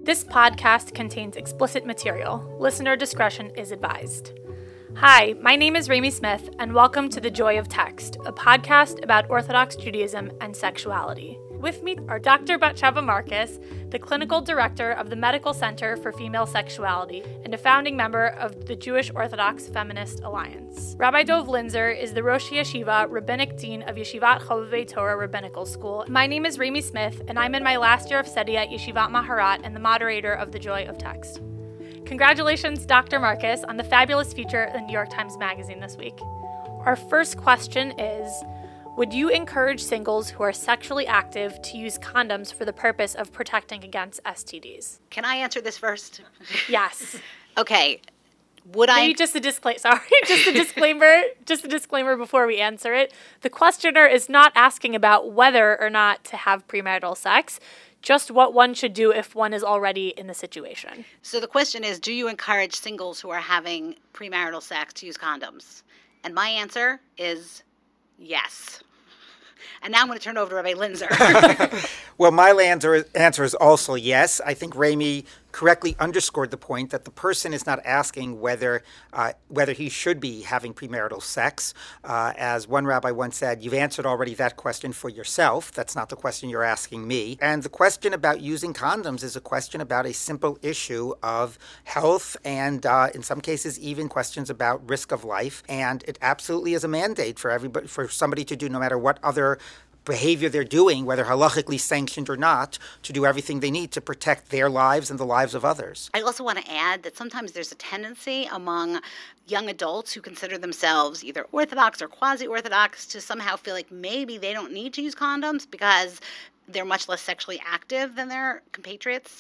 This podcast contains explicit material. Listener discretion is advised. Hi, my name is Rami Smith, and welcome to The Joy of Text, a podcast about Orthodox Judaism and sexuality. With me are Dr. Batsheva Marcus, the clinical director of the Medical Center for Female Sexuality and a founding member of the Jewish Orthodox Feminist Alliance. Rabbi Dov Linzer is the Rosh Yeshiva Rabbinic Dean of Yeshivat Chovevei Torah Rabbinical School. My name is Rami Smith, and I'm in my last year of study at Yeshivat Maharat and the moderator of The Joy of Text. Congratulations, Dr. Marcus, on the fabulous feature in the New York Times Magazine this week. Our first question is, would you encourage singles who are sexually active to use condoms for the purpose of protecting against STDs? Can I answer this first? Yes. Okay. Maybe just a disclaimer before we answer it. The questioner is not asking about whether or not to have premarital sex, just what one should do if one is already in the situation. So the question is, do you encourage singles who are having premarital sex to use condoms? And my answer is yes. And now I'm going to turn over to Rabbi Linzer. Well, my answer is also yes. I think Rami correctly underscored the point that the person is not asking whether he should be having premarital sex. As one rabbi once said, you've answered already that question for yourself. That's not the question you're asking me. And the question about using condoms is a question about a simple issue of health and in some cases even questions about risk of life. And it absolutely is a mandate for everybody, for somebody to do, no matter what other behavior they're doing, whether halachically sanctioned or not, to do everything they need to protect their lives and the lives of others. I also want to add that sometimes there's a tendency among young adults who consider themselves either Orthodox or quasi-Orthodox to somehow feel like maybe they don't need to use condoms because they're much less sexually active than their compatriots.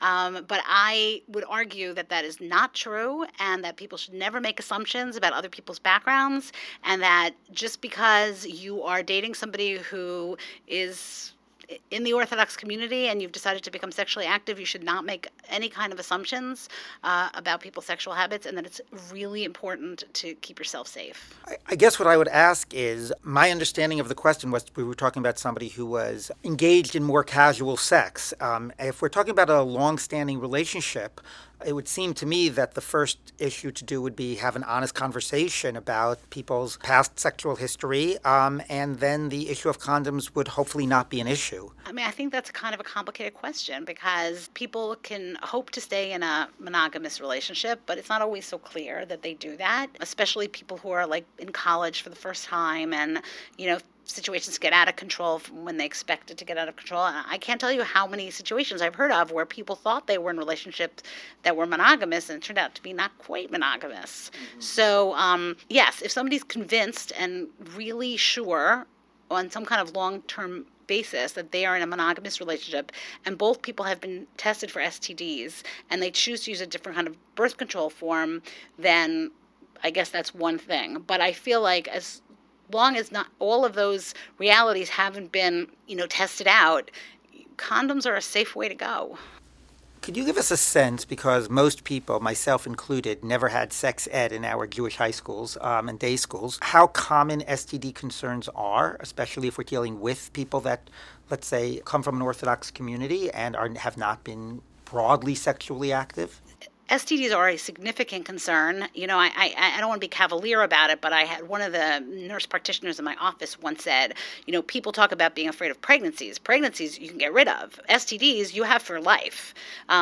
But I would argue that that is not true and that people should never make assumptions about other people's backgrounds, and that just because you are dating somebody who is in the Orthodox community and you've decided to become sexually active, you should not make any kind of assumptions about people's sexual habits, and that it's really important to keep yourself safe. I guess what I would ask is, my understanding of the question was we were talking about somebody who was engaged in more casual sex. If we're talking about a long-standing relationship, it would seem to me that the first issue to do would be have an honest conversation about people's past sexual history, and then the issue of condoms would hopefully not be an issue. I mean, I think that's kind of a complicated question because people can hope to stay in a monogamous relationship, but it's not always so clear that they do that, especially people who are like in college for the first time and, situations get out of control when they expect it to get out of control. And I can't tell you how many situations I've heard of where people thought they were in relationships that were monogamous and it turned out to be not quite monogamous. Mm-hmm. So, yes, if somebody's convinced and really sure on some kind of long-term basis that they are in a monogamous relationship and both people have been tested for STDs and they choose to use a different kind of birth control form, then I guess that's one thing. But I feel like as long as not all of those realities haven't been, tested out, condoms are a safe way to go. Could you give us a sense, because most people, myself included, never had sex ed in our Jewish high schools and day schools, how common STD concerns are, especially if we're dealing with people that, let's say, come from an Orthodox community and have not been broadly sexually active? STDs are a significant concern. I don't want to be cavalier about it, but I had one of the nurse practitioners in my office once said, people talk about being afraid of pregnancies. Pregnancies you can get rid of. STDs you have for life.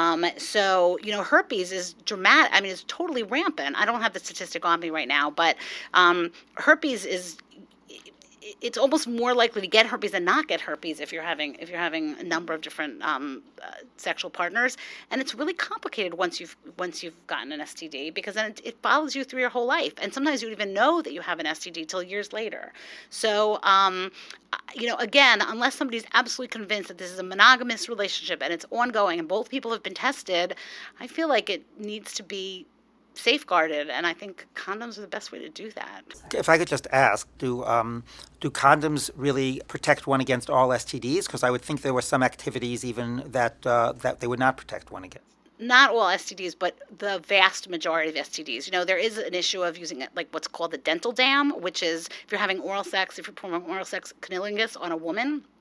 So herpes is dramatic. I mean, it's totally rampant. I don't have the statistic on me right now, but herpes is... It's almost more likely to get herpes than not get herpes if you're having a number of different sexual partners, and it's really complicated once you've gotten an STD because then it follows you through your whole life, and sometimes you don't even know that you have an STD till years later. So, again, unless somebody's absolutely convinced that this is a monogamous relationship and it's ongoing and both people have been tested, I feel like it needs to be safeguarded, and I think condoms are the best way to do that. If I could just ask, do condoms really protect one against all STDs? Because I would think there were some activities even that they would not protect one against. Not all STDs, but the vast majority of STDs. There is an issue of using like what's called the dental dam, which is if you're having oral sex, if you're performing oral sex cunnilingus on a woman,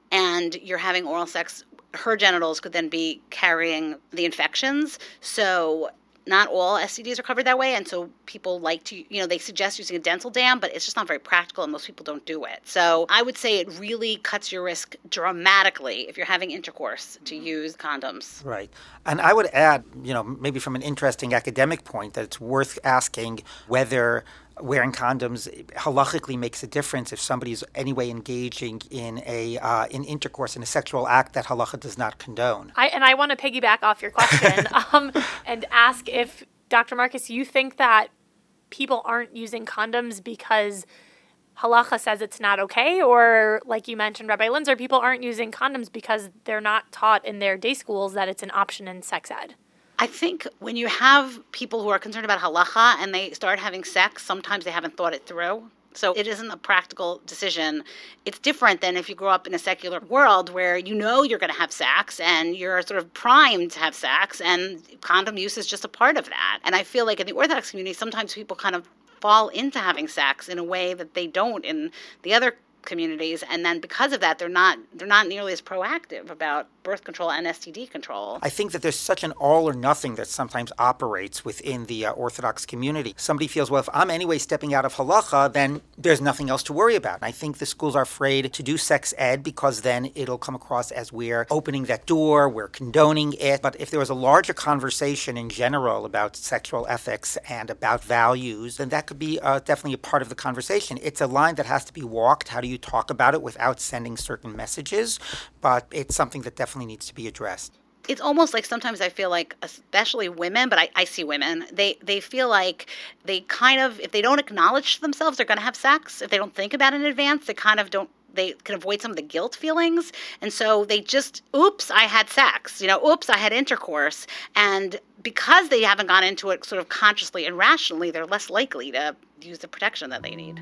and you're having oral sex, her genitals could then be carrying the infections. So not all STDs are covered that way, and so people like to, they suggest using a dental dam, but it's just not very practical, and most people don't do it. So I would say it really cuts your risk dramatically if you're having intercourse to use condoms. Right. And I would add, maybe from an interesting academic point, that it's worth asking whether wearing condoms halachically makes a difference if somebody's anyway engaging in in intercourse, in a sexual act that halacha does not condone. I want to piggyback off your question and ask if, Dr. Marcus, you think that people aren't using condoms because halacha says it's not okay, or like you mentioned, Rabbi Linzer, people aren't using condoms because they're not taught in their day schools that it's an option in sex ed? I think when you have people who are concerned about halacha and they start having sex, sometimes they haven't thought it through. So it isn't a practical decision. It's different than if you grow up in a secular world where you're going to have sex and you're sort of primed to have sex, and condom use is just a part of that. And I feel like in the Orthodox community, sometimes people kind of fall into having sex in a way that they don't in the other communities, and then because of that, they're not nearly as proactive about birth control and STD control. I think that there's such an all or nothing that sometimes operates within the Orthodox community. Somebody feels, well, if I'm anyway stepping out of halacha, then there's nothing else to worry about. And I think the schools are afraid to do sex ed because then it'll come across as we're opening that door, we're condoning it. But if there was a larger conversation in general about sexual ethics and about values, then that could be definitely a part of the conversation. It's a line that has to be walked. How do you talk about it without sending certain messages? But it's something that definitely needs to be addressed. It's almost like sometimes I feel like, especially women, but I see women, they feel like they kind of, if they don't acknowledge to themselves they're going to have sex, if they don't think about it in advance, they kind of don't, they can avoid some of the guilt feelings. And so they just, oops, I had sex, oops, I had intercourse. And because they haven't gone into it sort of consciously and rationally, they're less likely to use the protection that they need.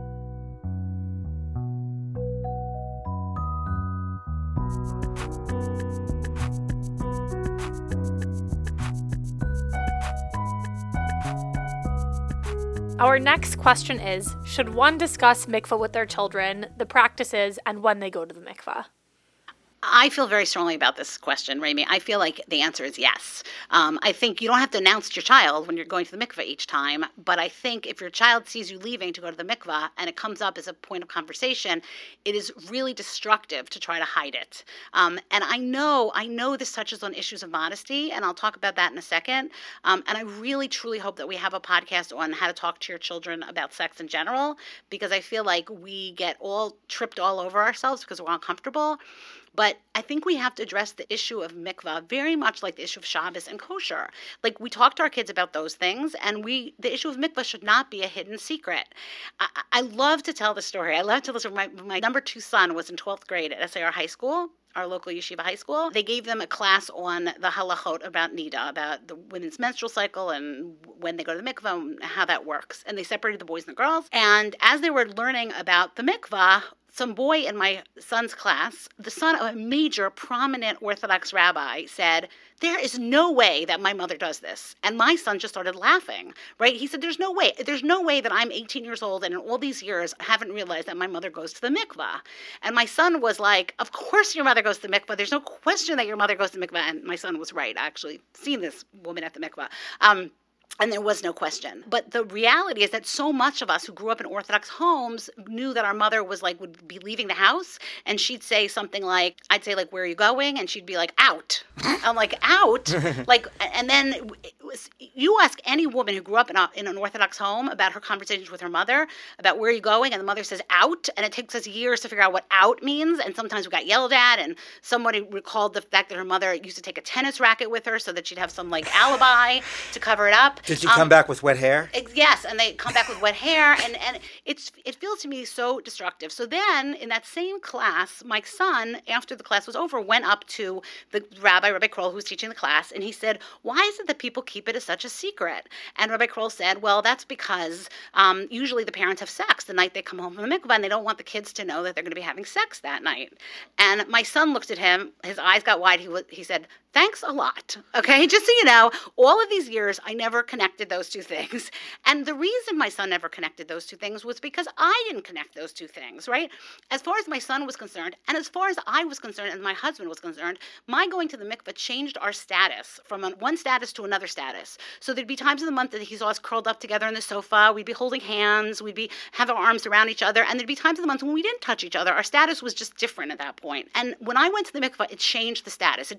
Our next question is, should one discuss mikvah with their children, the practices, and when they go to the mikvah? I feel very strongly about this question, Rami. I feel like the answer is yes. I think you don't have to announce to your child when you're going to the mikvah each time, but I think if your child sees you leaving to go to the mikvah and it comes up as a point of conversation, it is really destructive to try to hide it. And I know this touches on issues of modesty, and I'll talk about that in a second. And I really, truly hope that we have a podcast on how to talk to your children about sex in general, because I feel like we get all tripped all over ourselves because we're uncomfortable. But I think we have to address the issue of mikvah very much like the issue of Shabbos and kosher. Like, we talk to our kids about those things, and the issue of mikvah should not be a hidden secret. I love to tell the story. I love to listen. My number 2 son was in 12th grade at SAR High School, our local yeshiva high school. They gave them a class on the halachot about nida, about the women's menstrual cycle and when they go to the mikvah and how that works. And they separated the boys and the girls. And as they were learning about the mikvah, some boy in my son's class, the son of a major prominent Orthodox rabbi, said, "There is no way that my mother does this." And my son just started laughing, right? He said, there's no way that I'm 18 years old and in all these years haven't realized that my mother goes to the mikvah. And my son was like, of course your mother goes to the mikvah. There's no question that your mother goes to the mikvah. And my son was right. I actually seen this woman at the mikvah. And there was no question. But the reality is that so much of us who grew up in Orthodox homes knew that our mother would be leaving the house, and she'd say something like, I'd say, like, "Where are you going?" And she'd be like, "Out." I'm like, "Out?" And then you ask any woman who grew up in an Orthodox home about her conversations with her mother about where are you going, and the mother says out, and it takes us years to figure out what out means, and sometimes we got yelled at, and somebody recalled the fact that her mother used to take a tennis racket with her so that she'd have some alibi to cover it up. Did she come back with wet hair? Yes, and they come back with wet hair, and it feels to me so destructive. So then, in that same class, my son, after the class was over, went up to the Rabbi Kroll, who was teaching the class, and he said, "Why is it that people keep keep it as such a secret? And Rabbi Kroll said, well, that's because usually the parents have sex the night they come home from the mikvah, and they don't want the kids to know that they're going to be having sex that night. And my son looked at him, his eyes got wide, he said, thanks a lot, okay? Just so you know, all of these years, I never connected those two things. And the reason my son never connected those two things was because I didn't connect those two things, right? As far as my son was concerned, and as far as I was concerned and my husband was concerned, my going to the mikvah changed our status from one status to another status. So there'd be times in the month that he saw us curled up together on the sofa, we'd be holding hands, have our arms around each other, and there'd be times in the month when we didn't touch each other. Our status was just different at that point. And when I went to the mikvah, it changed the status.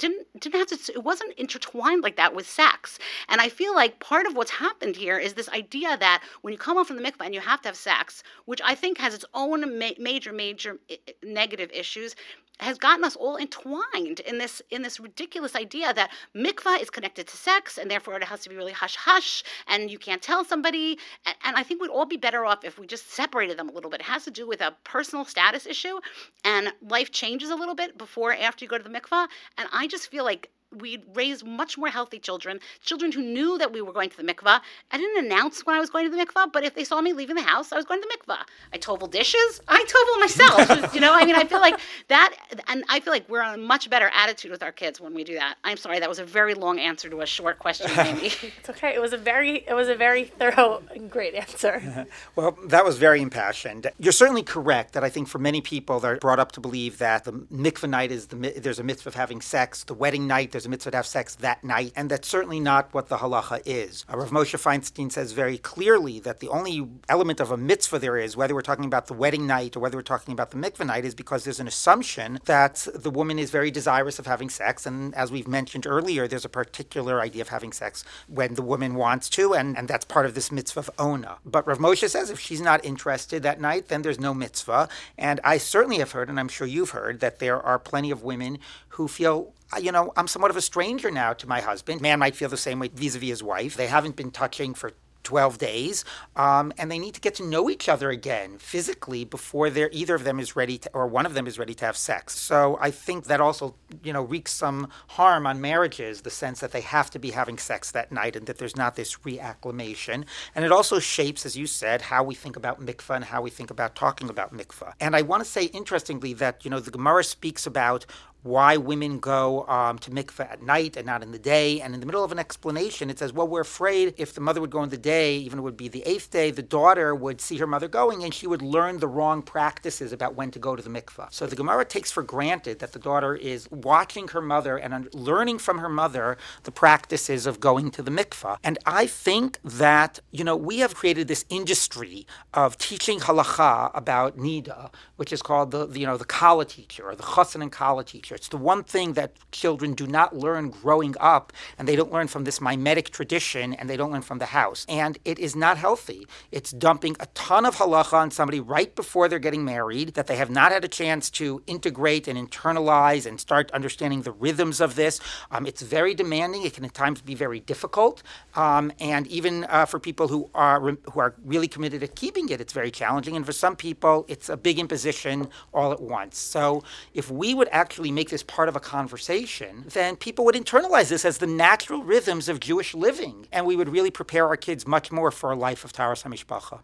It wasn't intertwined like that with sex. And I feel like part of what's happened here is this idea that when you come home from the mikvah and you have to have sex, which I think has its own major negative issues, has gotten us all entwined in this ridiculous idea that mikvah is connected to sex, and therefore it has to be really hush-hush, and you can't tell somebody. And I think we'd all be better off if we just separated them a little bit. It has to do with a personal status issue, and life changes a little bit before and after you go to the mikvah. And I just feel like we'd raise much more healthy children who knew that we were going to the mikvah. I didn't announce when I was going to the mikvah, but if they saw me leaving the house, I was going to the mikvah. I tovel dishes. I tovel myself. I feel like that, and I feel like we're on a much better attitude with our kids when we do that. I'm sorry, that was a very long answer to a short question, Amy. It's okay. It was a very thorough and great answer. Well, that was very impassioned. You're certainly correct that I think for many people they're brought up to believe that the mikvah night there's a mitzvah of having sex, the wedding night, there's a mitzvah to have sex that night, and that's certainly not what the halacha is. Rav Moshe Feinstein says very clearly that the only element of a mitzvah there is, whether we're talking about the wedding night or whether we're talking about the mikvah night, is because there's an assumption that the woman is very desirous of having sex, and as we've mentioned earlier, there's a particular idea of having sex when the woman wants to, and that's part of this mitzvah of ona. But Rav Moshe says if she's not interested that night, then there's no mitzvah, and I certainly have heard, and I'm sure you've heard, that there are plenty of women who feel, I'm somewhat of a stranger now to my husband. Man might feel the same way vis-a-vis his wife. They haven't been touching for 12 days, and they need to get to know each other again physically before either of them is ready to, or one of them is ready to have sex. So I think that also, wreaks some harm on marriages, the sense that they have to be having sex that night and that there's not this reacclimation. And it also shapes, as you said, how we think about mikvah and how we think about talking about mikvah. And I want to say, interestingly, that, the Gemara speaks about why women go to mikveh at night and not in the day. And in the middle of an explanation, it says, well, we're afraid if the mother would go in the day, even it would be the 8th day, the daughter would see her mother going and she would learn the wrong practices about when to go to the mikveh. So the Gemara takes for granted that the daughter is watching her mother and learning from her mother the practices of going to the mikveh. And I think that, we have created this industry of teaching halacha about nida, which is called the kala teacher or the chassan and kala teacher. It's the one thing that children do not learn growing up, and they don't learn from this mimetic tradition, and they don't learn from the house. And it is not healthy. It's dumping a ton of halacha on somebody right before they're getting married that they have not had a chance to integrate and internalize and start understanding the rhythms of this. It's very demanding. It can at times be very difficult. And even for people who are really committed to keeping it, it's very challenging. And for some people, it's a big imposition all at once. So if we would actually make this part of a conversation, then people would internalize this as the natural rhythms of Jewish living, and we would really prepare our kids much more for a life of Taharas HaMishpacha.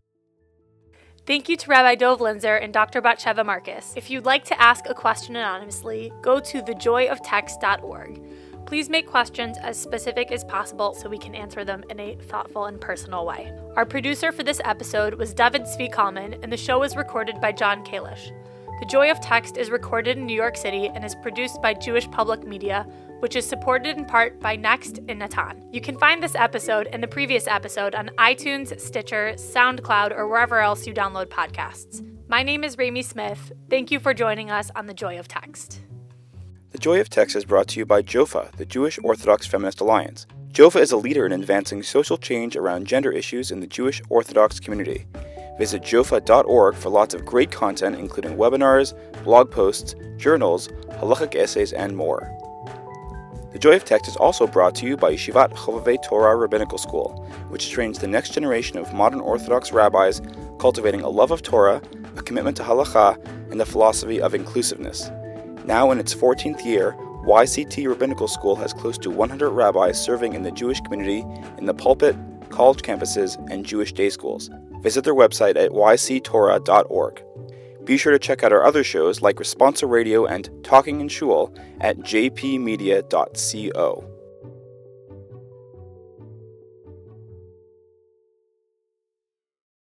Thank you to Rabbi Dov Linzer and Dr. Batsheva Marcus. If you'd like to ask a question anonymously, go to thejoyoftext.org. Please make questions as specific as possible so we can answer them in a thoughtful and personal way. Our producer for this episode was David Zvi Kalman, and the show was recorded by John Kalish. The Joy of Text is recorded in New York City and is produced by Jewish Public Media, which is supported in part by Next and Natan. You can find this episode and the previous episode on iTunes, Stitcher, SoundCloud, or wherever else you download podcasts. My name is Rami Smith. Thank you for joining us on The Joy of Text. The Joy of Text is brought to you by JOFA, the Jewish Orthodox Feminist Alliance. JOFA is a leader in advancing social change around gender issues in the Jewish Orthodox community. Visit jofa.org for lots of great content, including webinars, blog posts, journals, halachic essays, and more. The Joy of Text is also brought to you by Yeshivat Chovevei Torah Rabbinical School, which trains the next generation of modern Orthodox rabbis, cultivating a love of Torah, a commitment to halacha, and the philosophy of inclusiveness. Now in its 14th year, YCT Rabbinical School has close to 100 rabbis serving in the Jewish community in the pulpit, college campuses, and Jewish day schools. Visit their website at yctorah.org. Be sure to check out our other shows like Responsa Radio and Talking in Shul at jpmedia.co.